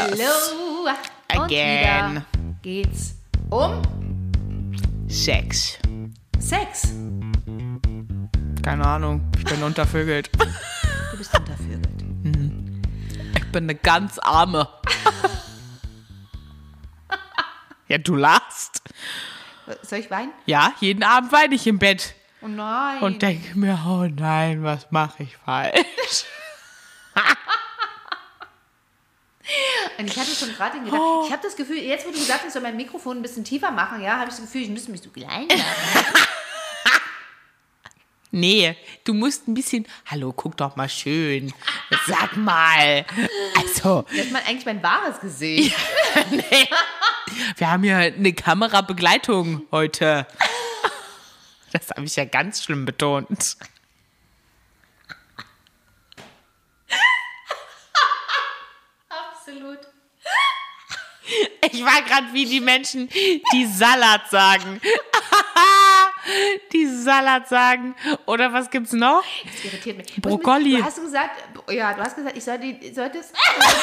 Hallo. Und Again. wieder geht's um Sex. Sex. Keine Ahnung, ich bin untervögelt. Du bist untervögelt. Ich bin eine ganz arme. Ja, du lachst. Soll ich weinen? Ja, jeden Abend weine ich im Bett. Oh nein. Und denke mir, oh nein, was mache ich falsch? Und ich hatte schon gerade gedacht, ich habe das Gefühl, jetzt wo du gesagt hast, ich soll mein Mikrofon ein bisschen tiefer machen, ja, habe ich das Gefühl, ich müsste mich so klein machen. Nee, du musst ein bisschen, hallo, guck doch mal schön. Sag mal. Also, Das ist eigentlich mein wahres Gesicht. nee. Wir haben ja eine Kamerabegleitung heute. Das habe ich ja ganz schlimm betont. Absolut. Ich war gerade wie die Menschen, die Salat sagen. Die Salat sagen. Oder was gibt's noch? Das irritiert mich. Brokkoli. Du hast gesagt, ich soll das.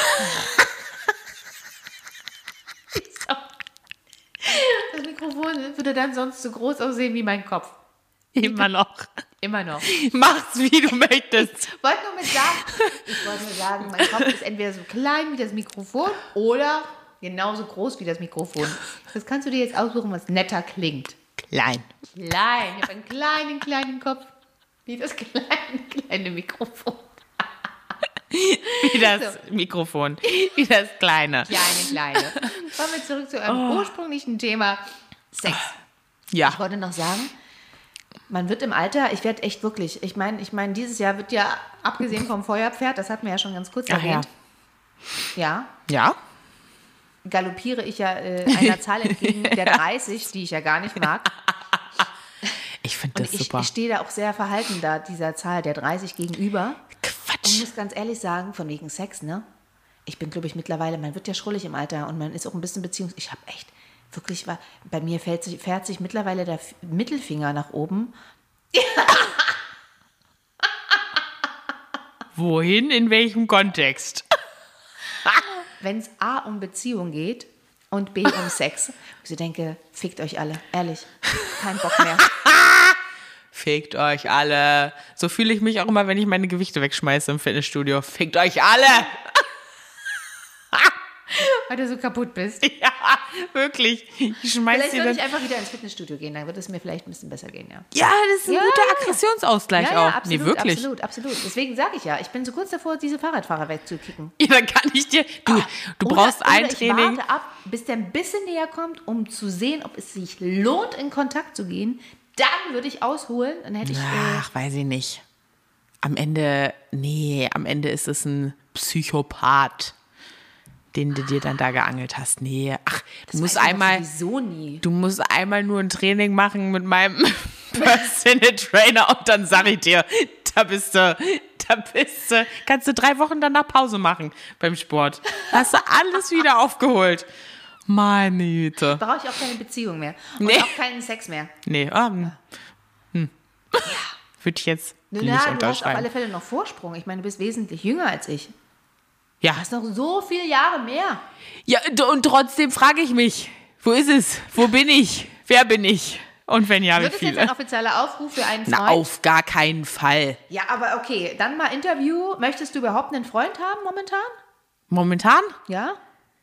Das Mikrofon würde dann sonst so groß aussehen wie mein Kopf. Immer noch. Immer noch. Mach's, wie du möchtest. Ich wollte nur sagen, mein Kopf ist entweder so klein wie das Mikrofon oder genauso groß wie das Mikrofon. Das kannst du dir jetzt aussuchen, was netter klingt. Klein. Klein. Ich habe einen kleinen Kopf. Wie das kleine Mikrofon. Wie das Mikrofon. Wie das Kleine. Kleine. Kommen wir zurück zu eurem ursprünglichen Thema Sex. Ja. Ich wollte noch sagen, man wird im Alter, ich werde echt wirklich, ich meine, dieses Jahr wird ja, abgesehen vom Feuerpferd, das hatten wir ja schon ganz kurz erwähnt, ja, Ja? galoppiere ich ja einer Zahl entgegen, der 30, die ich ja gar nicht mag. Ich finde das Und super. ich stehe da auch sehr verhalten da, dieser Zahl der 30 gegenüber. Und Quatsch. muss ganz ehrlich sagen, von wegen Sex, ne? Ich bin, glaube ich, mittlerweile, man wird ja schrullig im Alter und man ist auch ein bisschen ich habe echt, wirklich, bei mir fährt sich mittlerweile der Mittelfinger nach oben. Wohin, in welchem Kontext? Wenn es A um Beziehung geht und B um Sex. Ich so denke, fickt euch alle, ehrlich, kein Bock mehr. Fickt euch alle. So fühle ich mich auch immer, wenn ich meine Gewichte wegschmeiße im Fitnessstudio. Fickt euch alle. Weil du so kaputt bist. Ja, wirklich. Ich schmeiß Vielleicht sie soll dann. ich einfach wieder ins Fitnessstudio gehen, dann wird es mir vielleicht ein bisschen besser gehen, ja. Ja, das ist ein guter Aggressionsausgleich auch. absolut, Nee, wirklich. absolut. Deswegen sage ich ja, ich bin so kurz davor, diese Fahrradfahrer wegzukicken. Ja, dann kann ich dir. Du brauchst ein Training. Ich warte ab, bis der ein bisschen näher kommt, um zu sehen, ob es sich lohnt, in Kontakt zu gehen. Dann würde ich ausholen. Dann hätte ich. Ach, weiß ich nicht. Am Ende ist es ein Psychopath, den du dir dann da geangelt hast. Nee, ach, du musst sowieso nie. Du musst einmal nur ein Training machen mit meinem Personal Trainer und dann sag ich dir, da bist du, kannst du 3 Wochen danach Pause machen beim Sport. Hast du alles wieder aufgeholt. Meine Güte. Brauche ich auch keine Beziehung mehr. Und Nee. auch keinen Sex mehr. Nee, würde ich jetzt nicht Du hast auf unterschreiben. alle Fälle noch Vorsprung. Ich meine, du bist wesentlich jünger als ich. Ja. Du hast noch so viele Jahre mehr. Ja, und trotzdem frage ich mich, wo ist es? Wo bin ich? Wer bin ich? Und wenn ja, wie Wird es jetzt ein viele? offizieller Aufruf für einen Freund? Na, auf gar keinen Fall. Ja, aber okay, dann mal Interview. Möchtest du überhaupt einen Freund haben momentan? Momentan? Ja?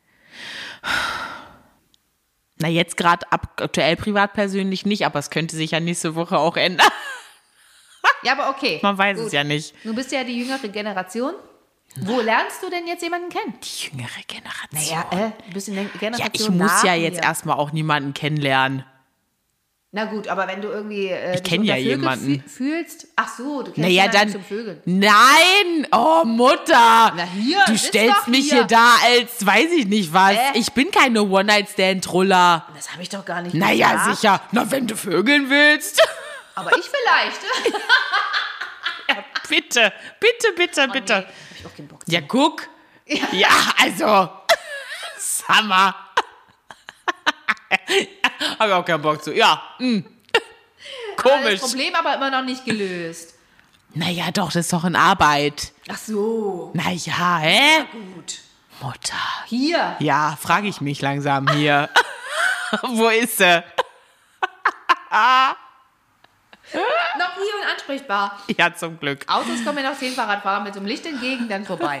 Na, jetzt gerade aktuell privat persönlich nicht, aber es könnte sich ja nächste Woche auch ändern. Ja, aber okay. Man weiß Gut. es ja nicht. Du bist ja die jüngere Generation. Wo lernst du denn jetzt jemanden kennen? Die jüngere Generation. Naja, du bist in der Generation Ja, ich muss nach ja jetzt mir. erstmal auch niemanden kennenlernen. Na gut, aber wenn du irgendwie Ich kenn ja jemanden. fühlst, ach so, du kennst Naja, jemanden dann. zum Vögeln. Nein! Oh, Mutter! Na hier, du ist stellst doch mich hier. hier da als, weiß ich nicht was. Ich bin keine One-Night-Stand-Truller. Das habe ich doch gar nicht Naja, gesagt. sicher. Na, wenn du vögeln willst. Aber ich vielleicht. Ja, bitte. Bitte. Nee, hab ich auch keinen Bock zu. Ja, guck. Ja, also. Summer. Hab ich auch keinen Bock zu. Ja. Aber Komisch. das Problem aber immer noch nicht gelöst. Naja, doch, das ist doch in Arbeit. Ach so. Naja, hä? Gut. Mutter. Hier. Ja, frage ich mich langsam hier. Wo ist sie? Noch hier und ansprechbar. Ja, zum Glück. Autos kommen mir noch 10 Fahrradfahrer mit so einem Licht entgegen, dann vorbei.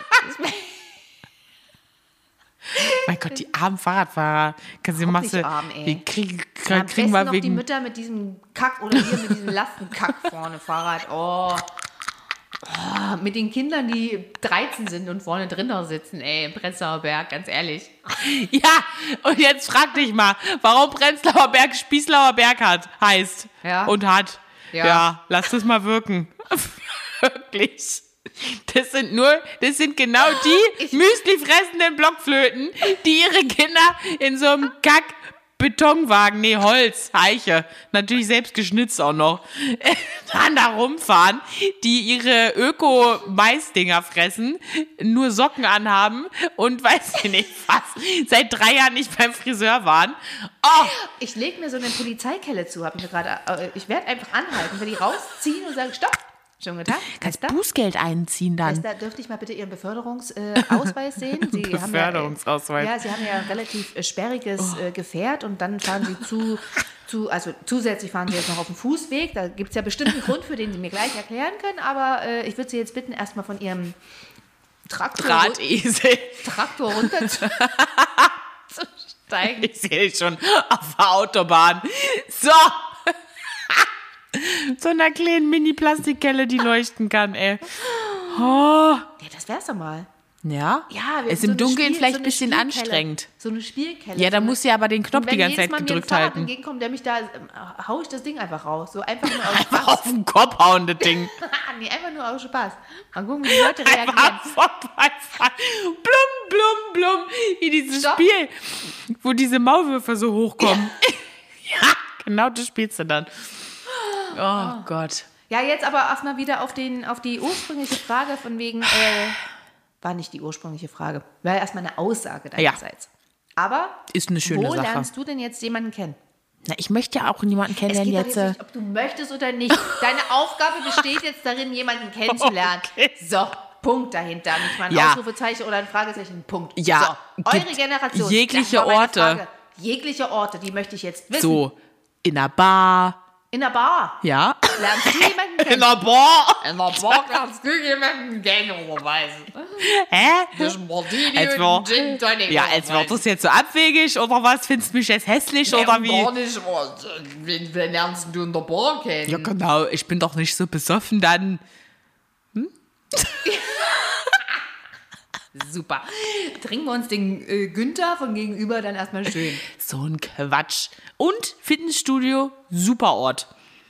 Mein Gott, die armen Fahrradfahrer. Kannst du die Masse. nicht arm, ey. Die kriegen Am besten wir noch die wegen. Mütter mit diesem Kack oder hier mit diesem Lastenkack vorne Fahrrad. Oh, mit den Kindern, die 13 sind und vorne drinnen sitzen, ey, im Prenzlauer Berg, ganz ehrlich. Ja, und jetzt frag dich mal, warum Prenzlauer Berg Spießlauer Berg heißt. Ja. Und hat. Ja. Ja, lass das mal wirken. Wirklich. Das sind genau die Müsli fressenden Blockflöten, die ihre Kinder in so einem Betonwagen, Holz, Eiche, natürlich selbst geschnitzt auch noch, dann da rumfahren, die ihre Öko-Mais-Dinger fressen, nur Socken anhaben und weiß ich nicht was, seit 3 Jahren nicht beim Friseur waren. Oh, Ich lege mir so eine Polizeikelle zu, habe ich mir gerade. Ich werde einfach anhalten, wenn die rausziehen und sagen, stopp. Schönen guten Tag. kannst Bußgeld einziehen dann. Da dürfte ich mal bitte Ihren Beförderungsausweis sehen? Sie Beförderungsausweis. Sie haben ja ein relativ sperriges Gefährt und dann fahren Sie also zusätzlich fahren Sie jetzt noch auf dem Fußweg. Da gibt es ja bestimmt einen Grund, für den Sie mir gleich erklären können, aber ich würde Sie jetzt bitten, erstmal von Ihrem Drahtesel. Traktor runter zu steigen. Ich sehe dich schon auf der Autobahn. So. So einer kleinen Mini-Plastikkelle, die leuchten kann, ey. Oh. Ja, das wär's doch mal. Ja? Ja, Ist im Dunkeln vielleicht ein bisschen anstrengend. So eine Spielkelle. Ja, da musst du ja aber den Knopf die ganze Zeit gedrückt gedrückt halten. halten. Wenn entgegenkommt, der mich da, hau ich das Ding einfach raus. So einfach nur aus Einfach Spaß. auf den Kopf hauen, das Ding. Nee, einfach nur aus Spaß. Mal gucken, wie die Leute reagieren. Einfach vorbeifahren. Blum, blum, blum. Wie dieses Stopp. Spiel, wo diese Maulwürfe so hochkommen. Ja, genau das spielst du dann. Oh Gott. Ja, jetzt aber erstmal wieder auf die ursprüngliche Frage von wegen, war nicht die ursprüngliche Frage, war erstmal eine Aussage deinerseits. Aber Ist eine schöne wo Sache. lernst du denn jetzt jemanden kennen? Na, ich möchte ja auch niemanden Es kennenlernen geht doch jetzt. jetzt nicht, ob du möchtest oder nicht. Deine Aufgabe besteht jetzt darin, jemanden kennenzulernen. Okay. So, Punkt dahinter. Nicht mal ein Ja. Ausrufezeichen oder ein Fragezeichen. Punkt. Ja, So, eure gibt Generation. jegliche das war meine Orte. Frage. Jegliche Orte, die möchte ich jetzt wissen. So, in einer Bar. In der Bar. Ja. Lernst du jemanden kennen? In einer Bar. In der Bar lernst du jemanden kennen, überweisen. Hä? Das Martini Als und wär- Gin Tonic. Ja, als wird das jetzt so abwegig oder was? Findest du mich jetzt hässlich oder wie? Gar nicht. Wen lernst du in der Bar kennen? Ja, genau. Ich bin doch nicht so besoffen dann. Super. Trinken wir uns den Günther von gegenüber dann erstmal schön. So ein Quatsch. Und Fitnessstudio, super Ort.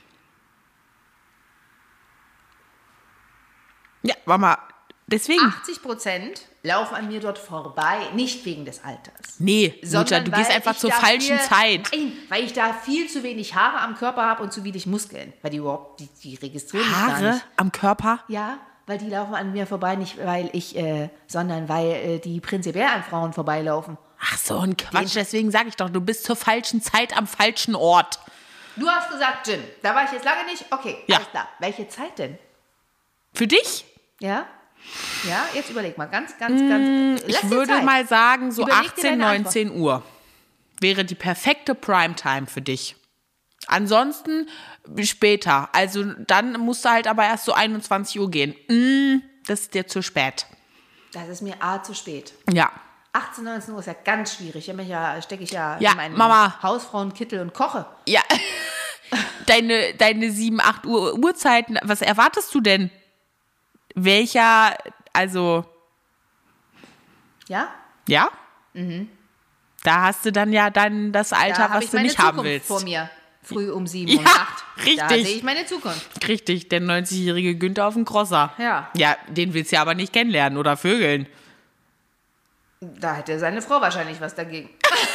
Ja, warte mal. Deswegen. 80% laufen an mir dort vorbei, nicht wegen des Alters. Nee, Mutter, Sondern du gehst weil einfach ich zur da falschen Zeit. Nein, weil ich da viel zu wenig Haare am Körper habe und zu wenig Muskeln. Weil die überhaupt, die registrieren mich gar Haare nicht. am Körper? Ja, weil die laufen an mir vorbei, nicht weil ich, sondern weil die prinzipiell an Frauen vorbeilaufen. Ach so, ein Quatsch. Deswegen sage ich doch, du bist zur falschen Zeit am falschen Ort. Du hast gesagt Gin. Da war ich jetzt lange nicht. Okay, Ja. alles klar. Welche Zeit denn? Für dich? Ja? Ja, jetzt überleg mal. Ganz. Lass dir Ich würde Zeit. mal sagen, so Überleg dir 18, deine 19 Uhr wäre die perfekte Primetime für dich. Ansonsten später. Also dann musst du halt aber erst so 21 Uhr gehen. Das ist dir zu spät. Das ist mir zu spät. Ja. 18, 19 Uhr ist ja ganz schwierig. Stecke ich ja Ja, in meinen Mama. Hausfrauenkittel und koche. Ja. Deine 7, 8 Uhr Uhrzeiten, was erwartest du denn? Welcher, also, Ja? ja? Da hast du dann ja dann das Alter, hab was ich du meine nicht haben Zukunft willst. vor mir. Früh um 7 Ja, und 8. richtig. Da sehe ich meine Zukunft. Richtig, der 90-jährige Günther auf dem Crosser. Ja. Ja, den willst du ja aber nicht kennenlernen oder vögeln. Da hätte seine Frau wahrscheinlich was dagegen.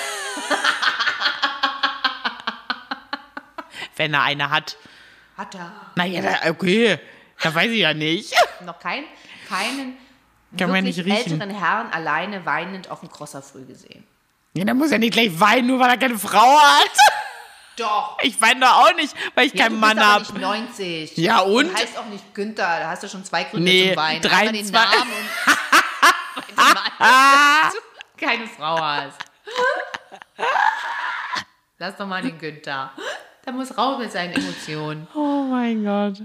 Wenn er eine hat. Hat er Naja, okay. Da weiß ich ja nicht. noch keinen Kann man wirklich nicht riechen. älteren Herrn alleine weinend auf dem Crosser früh gesehen. Ja, dann muss er nicht gleich weinen, nur weil er keine Frau hat. Doch. Ich weine doch auch nicht, weil ich Ja, keinen du Mann bist aber habe. nicht 90. Ja, und? Du heißt auch nicht Günther. Da hast du schon 2 Gründe Nee, zum Weinen. 23. Einmal den Namen und den Mann. keine Frau hast. Lass doch mal den Günther. Der muss raus mit seinen Emotionen. Oh mein Gott.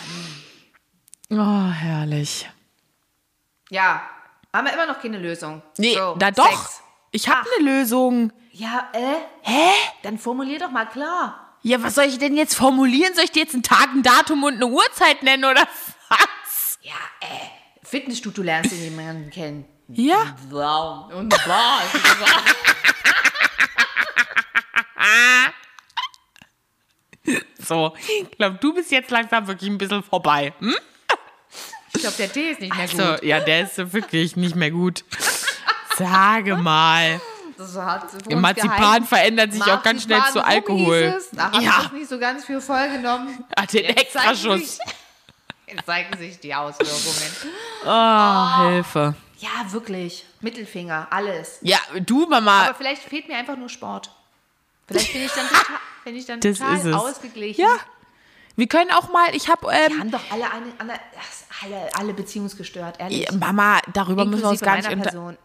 Oh, herrlich. Ja, haben wir immer noch keine Lösung. Nee, So, da doch. Sex. Ich habe eine Lösung. Ja, Hä? Dann formulier doch mal klar. Ja, was soll ich denn jetzt formulieren? Soll ich dir jetzt einen Tag, ein Datum und eine Uhrzeit nennen oder was? Ja, Fitnessstudio lernst du jemanden kennen. Ja. Wow. Und wow. So, ich glaube, du bist jetzt langsam wirklich ein bisschen vorbei. Hm? Ich glaube, der Tee ist nicht mehr gut. So, ja, der ist wirklich nicht mehr gut. Sage mal. Das hat für uns Marzipan geheim. verändert sich auch ganz schnell zu Marzipan, Alkohol. hieß es. Da hast du das nicht so ganz viel vollgenommen. Hat den Extraschuss. Jetzt zeigen sich die Auswirkungen. Oh, Hilfe. Ja, wirklich. Mittelfinger, alles. Ja, du, Mama. Aber vielleicht fehlt mir einfach nur Sport. Vielleicht bin ich dann Das total ist es. ausgeglichen. Ja. Wir können auch mal, ich habe... Wir haben doch alle beziehungsgestört, ehrlich. Mama, darüber müssen wir uns gar nicht... meiner Person.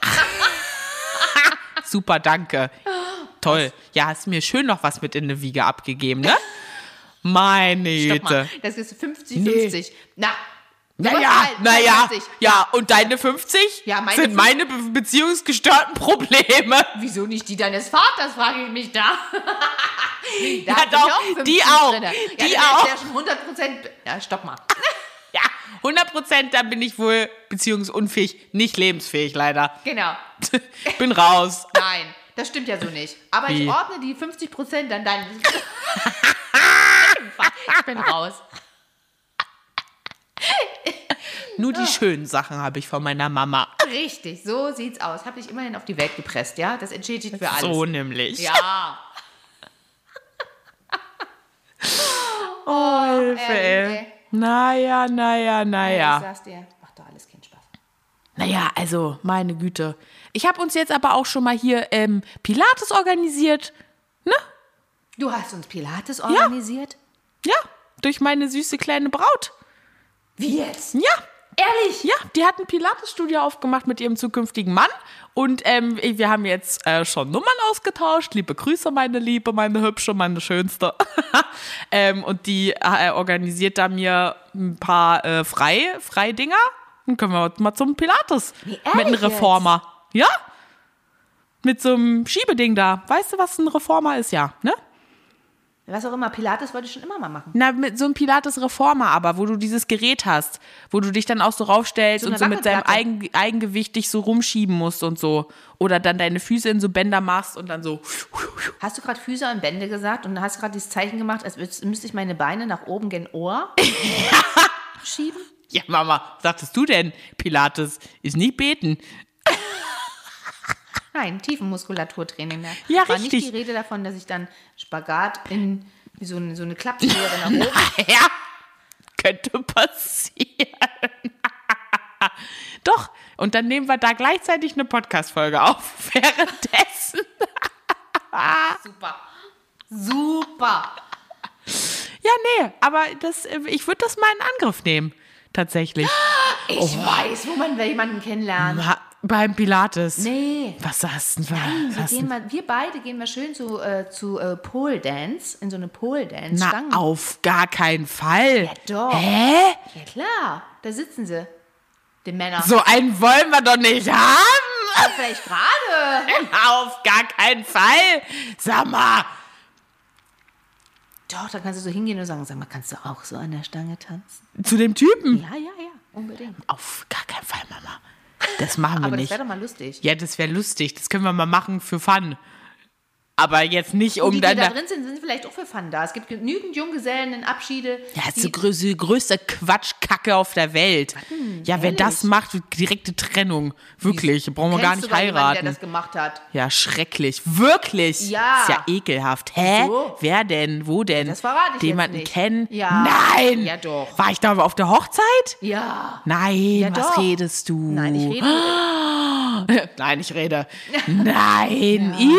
Super, danke. Toll. Ja, hast mir schön noch was mit in die Wiege abgegeben, ne? Meine Stopp mal, Güte. das ist 50-50. Naja, 50. ja, und deine 50 Ja, meine sind meine beziehungsgestörten Probleme. Wieso nicht die deines Vaters, frage ich mich da. Da Ja, hab ich doch, 50 die auch. drinne. Die ja, auch. Ja, schon 100%. Ja, stopp mal. Ja, 100%, da bin ich wohl beziehungsunfähig, nicht lebensfähig leider. Genau. Bin raus. Nein, das stimmt ja so nicht. Aber Wie? ich ordne die 50% an deinen... Ich bin raus. Nur die schönen Sachen habe ich von meiner Mama. Richtig, so sieht's aus. Hab dich immerhin auf die Welt gepresst, ja? Das entschädigt für alles. So nämlich. Ja. Oh, Hilfe, ehrlich, ey. Naja. Ich sag's dir, macht doch alles keinen Spaß. Naja, also, meine Güte. Ich habe uns jetzt aber auch schon mal hier Pilates organisiert. Ne? Du hast uns Pilates organisiert? Ja, durch meine süße kleine Braut. Wie jetzt? Ja. Ehrlich? Ja, die hat ein Pilates-Studio aufgemacht mit ihrem zukünftigen Mann. Und wir haben jetzt schon Nummern ausgetauscht. Liebe Grüße, meine Liebe, meine Hübsche, meine Schönste. Und die organisiert da mir ein paar Freidinger. Dann können wir mal zum Pilates. Wie, mit einem ehrlich Reformer. Ja? Mit so einem Schiebeding da. Weißt du, was ein Reformer ist? Ja, ne? Was auch immer, Pilates wollte ich schon immer mal machen. Na, mit so einem Pilates-Reformer aber, wo du dieses Gerät hast, wo du dich dann auch so raufstellst So und eine so mit seinem Wackelplatte. Eigengewicht dich so rumschieben musst und so. Oder dann deine Füße in so Bänder machst und dann so. Hast du gerade Füße und Bände gesagt und hast gerade dieses Zeichen gemacht, als müsste ich meine Beine nach oben gen Ohr schieben? Ja, Mama, was sagtest du denn? Pilates ist nicht beten. Nein, Tiefenmuskulaturtraining. Da Ja, war richtig. nicht die Rede davon, dass ich dann Spagat in wie so eine Klappschere nach oben. Ja, könnte passieren. Doch, und dann nehmen wir da gleichzeitig eine Podcast-Folge auf. Währenddessen. Super. Ja, nee, aber ich würde das mal in Angriff nehmen. Tatsächlich. Ich weiß, wo man jemanden kennenlernt. Beim Pilates. Nee. Was hast du Wir beide gehen mal schön zu Pole Dance, in so eine Pole Dance. Na, Stangen. auf gar keinen Fall. Ja, doch. Hä? Ja, klar. Da sitzen sie. Die Männer. So einen wollen wir doch nicht haben. Aber vielleicht gerade. Auf gar keinen Fall. Sag mal. Doch, da kannst du so hingehen und sagen, sag mal, kannst du auch so an der Stange tanzen? Zu dem Typen? Ja, unbedingt. Auf gar keinen Fall, Mama. Das machen wir Aber das nicht. wäre doch mal lustig. Ja, das wäre lustig. Das können wir mal machen für Fun. Aber jetzt nicht, Und um die dann... da drin sind vielleicht auch für Fun da. Es gibt genügend Junggesellenabschiede. Ja, das ist die größte Quatschkacke auf der Welt. Ja, wer ehrlich? das macht, direkte Trennung. Wirklich, brauchen wir gar nicht Kennst du jemanden, heiraten. der das gemacht hat? Ja, schrecklich. Wirklich. Ja. Ist ja ekelhaft. Hä? Wieso? Wer denn? Wo denn? Das verrate ich Jemanden jetzt nicht. kennen? Ja. Nein. Ja, doch. War ich da auf der Hochzeit? Ja. Nein, was doch. redest du? Nein, ich rede. Nein, ich rede. Nein. Ih.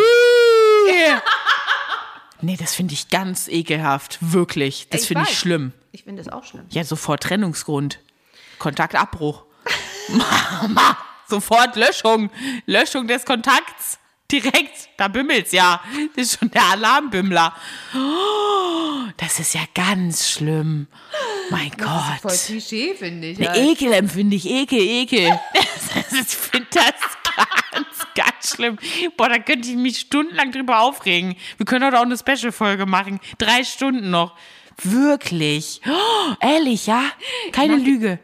Nee, das finde ich ganz ekelhaft. Wirklich. Das finde ich weiß. schlimm. Ich finde das auch schlimm. Ja, sofort Trennungsgrund. Kontaktabbruch. Mama. sofort Löschung des Kontakts. Direkt, da bimmelt's ja. Das ist schon der Alarmbimmler. Oh, das ist ja ganz schlimm. Mein Gott. Das ist voll Klischee, finde ich. Ekel empfinde ich, Ekel. Ich finde das ganz schlimm. Boah, da könnte ich mich stundenlang drüber aufregen. Wir können heute auch eine Special-Folge machen. 3 Stunden noch. Wirklich. Oh, ehrlich, ja? Keine Lüge.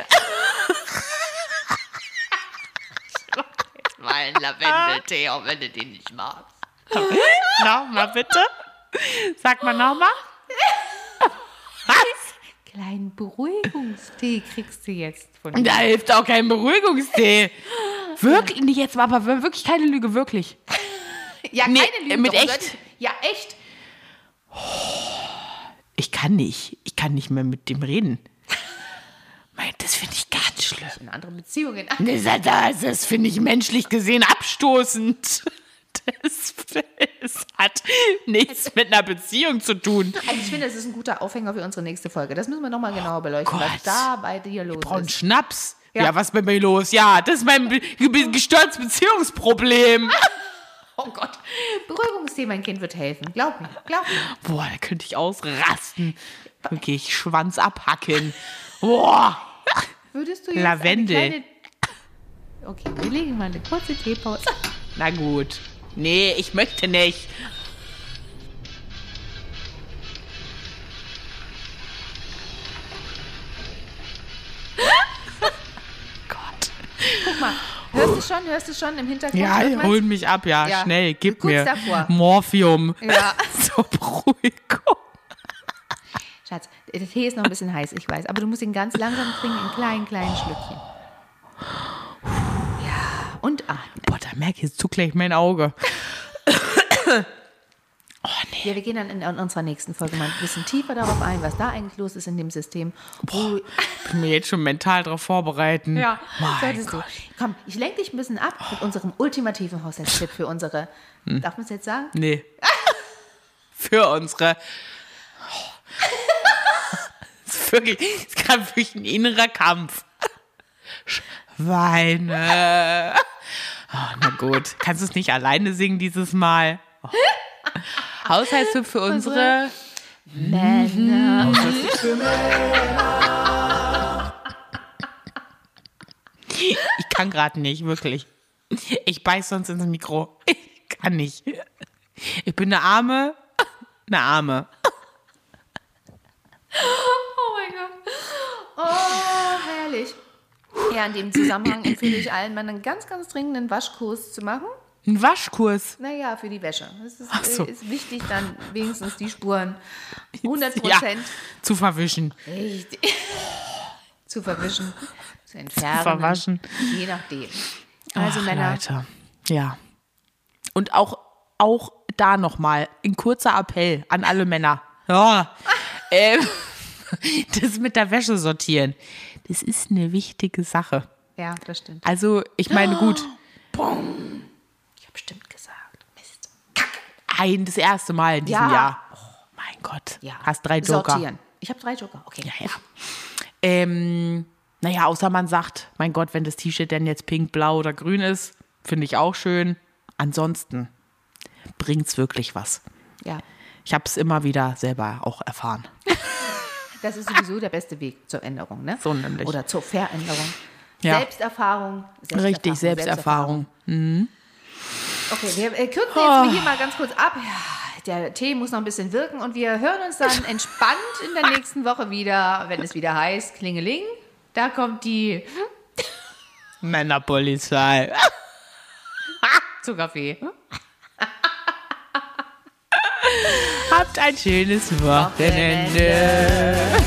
Mal ein Lavendeltee, auch wenn du den nicht magst. Nochmal bitte. Sag mal nochmal. Was? Kleinen Beruhigungstee kriegst du jetzt von mir. Da hilft auch kein Beruhigungstee. Wirklich, nicht jetzt, aber wirklich keine Lüge, wirklich. Ja, keine Lüge. Mit echt? Ja, echt. Ich kann nicht mehr mit dem reden. Das finde ich ganz schlimm. In anderen Beziehungen. Das finde ich menschlich gesehen abstoßend. Das hat nichts mit einer Beziehung zu tun. Also ich finde, das ist ein guter Aufhänger für unsere nächste Folge. Das müssen wir nochmal genauer beleuchten, was da bei dir los ist. Und Schnaps. Ja, was ist bei mir los? Ja, das ist mein gestörtes Beziehungsproblem. Oh Gott. Beruhigungstee, mein Kind, wird helfen. Glaub mir. Boah, da könnte ich ausrasten. Wirklich Schwanz abhacken. Boah. Würdest du jetzt Lavendel. Okay, wir legen mal eine kurze Teepause. Na gut. Nee, ich möchte nicht. Gott. Guck mal, hörst du schon im Hintergrund? Ja, irgendwas? hol mich ab, ja. Schnell, gib kurz mir davor. Morphium. Ja. Zur Beruhigung. Schatz, der Tee ist noch ein bisschen heiß, ich weiß, aber du musst ihn ganz langsam trinken, in kleinen Schlückchen. Ja, und atmen. Boah, da merke ich, jetzt zuckt gleich mein Auge. Oh, nee. Ja, wir gehen dann in unserer nächsten Folge mal ein bisschen tiefer darauf ein, was da eigentlich los ist in dem System. Boah, ich bin mir jetzt schon mental darauf vorbereiten. Ja, mein solltest Gott. du. Komm, ich lenke dich ein bisschen ab mit unserem ultimativen Haushaltstipp für unsere, darf man es jetzt sagen? Nee. Für unsere... Das ist gerade wirklich ein innerer Kampf. Schweine. Oh, na gut. Kannst du es nicht alleine singen dieses Mal? Oh. Haushaltstipp für unsere Männer. Haushaltstipp für Männer. Ich kann gerade nicht, wirklich. Ich beiß sonst ins Mikro. Ich kann nicht. Ich bin eine Arme. Oh mein Gott. Oh, herrlich. Ja, in dem Zusammenhang empfehle ich allen mal einen ganz, ganz dringenden Waschkurs zu machen. Ein Waschkurs. Naja, für die Wäsche. Es ist, Ach so. ist wichtig, dann wenigstens die Spuren 100% Ja, zu verwischen. richtig zu verwischen, zu entfernen. Verwaschen. Je nachdem. Also Ach, Männer, Leute. Ja. Und auch da nochmal ein kurzer Appell an alle Männer. Ja. Das mit der Wäsche sortieren, das ist eine wichtige Sache. ja, das stimmt. Also, ich meine, gut, Ich habe bestimmt gesagt. Mist. das erste Mal in diesem Ja. Jahr. Oh, mein Gott. Ja. Hast 3 Joker. Sortieren. Ich habe 3 Joker. Okay. Ja. Naja, außer man sagt, mein Gott, wenn das T-Shirt denn jetzt pink, blau oder grün ist, finde ich auch schön. Ansonsten bringt's wirklich was. Ja. Ich habe es immer wieder selber auch erfahren. Das ist sowieso der beste Weg zur Änderung, ne? So nämlich. Oder zur Veränderung. Ja. Selbsterfahrung. Richtig, Selbsterfahrung. Okay, wir kürzen jetzt hier mal ganz kurz ab. Ja, der Tee muss noch ein bisschen wirken und wir hören uns dann entspannt in der nächsten Woche wieder, wenn es wieder heißt, Klingeling. Da kommt die Männerpolizei. zu Kaffee. Habt ein schönes Wochenende.